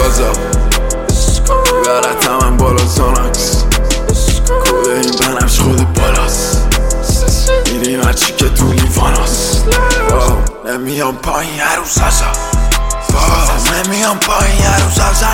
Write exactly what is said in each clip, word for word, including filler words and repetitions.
زازا بیارت من بالا زاناکس کده این بنفش خود بالاست میریم هرچی که تو لیواناست نمیام پایین هر روز زازا نمیام پایین هر روز زازا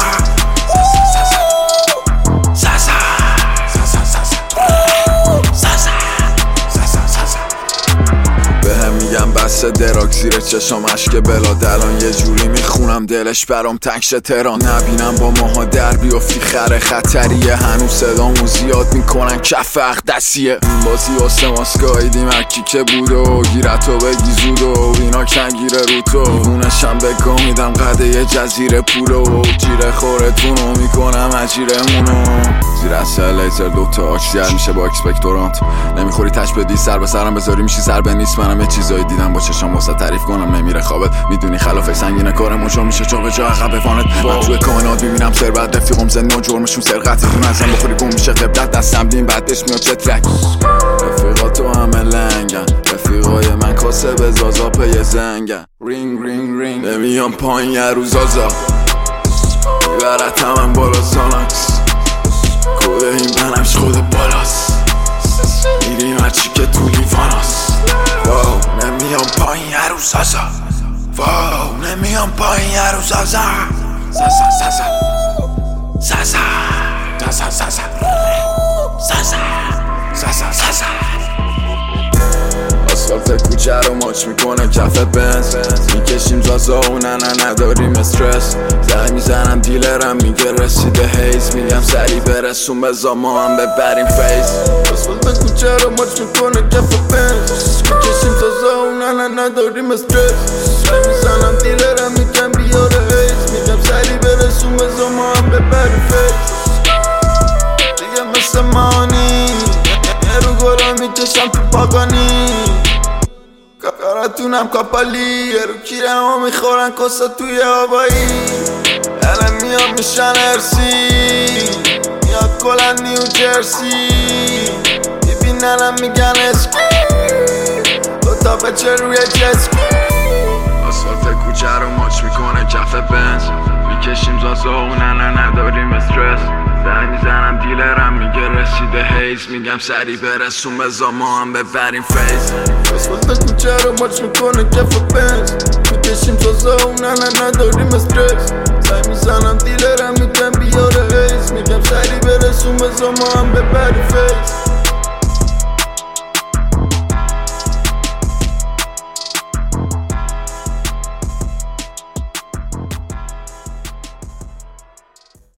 میگم بسته دراک زیر چشام اشک بلاد الان یه جوری میخونم دلش برام تنگ شه تهران نبینم با ماها در بیافتی خره خطریه هنوز صدامو زیاد میکنن کف اقدسیه این بازی واسه ماسکاییدیم هرکی که بوده و گیرتو بگی زود و اینا کنگیره رو تو دیوونشم بگاه میدم قده یه جزیره پوله و جیره خورتونو میکنم اجیرمونو زیر اصل لیزر دوتا آکسیر میشه با اکسپکتورانت نمیخوری تش بدی سر به سرم بذاری میشی سر به نیست منم یه چیزایی دیدم با چشام واسه تعریف کنم نمیره خوابت میدونی خلافه سنگینه کارم چون میشه جا به جا عقب وانت من توی کائنات میبینم ثروت رفیقم زن و جرمشون سرقت تو نزن بخوری گم میشه قبلت دستم دین بعدش میاد چه ترک رفیقاتو همه لنگن رفیقای من کاسه به زازا پی زنگن رینگ رینگ رینگ نمیام پایین یه روز زازا بیبرت من بالا زاناکس کده این بنفش خود بالاست میریم هرچی که تو لیواناست واو نمیام پایین هر روز زازا واو نمیام پایین هر روز زازا زازا زازا زازا زازا زازا زازا زازا زازا آسفالت کوچه رو ماچ میکنه کف بنز میکشیم زازا و نه نه نداریم استرس زنگ میزنم دیلرم میگه رسیده هیز میگم سری برسون بزا ما هم ببریم فیز آسفالت کوچه رو ماچ میکنه کف بنز میکشیم زازا و نه نه نداریم استرس زنگ میزنم دیلرم میگم بیاره هیز میگم سری برسون بزا ما هم ببریم فیز دیگه مثل مانی یه رو گلا میکشم تو پاگانی کاراتونم کاپالی یه رو کیرم ها میخورن کسا توی هوایی الان میام میشن ارسی میاد کلن نیو جرسی میبیننم میگن اسکی دوتا بچه روی جسکی آسفالت کوچه رو ماچ میکنه کف بنز میکشیم زازا و نه نه نداریم استرس زنگ میزنم دیلرم میگه رسیده هیز میگم سری برسون بزا ما هم ببریم فیز آسفالت کوچه رو ماچ میکنه کف بنز میکشیم زازا و نه نه نداریم استرس زنگ میزنم دیلرم میگم بیاره هیز میگم سری برسون بزا ما هم ببریم فیز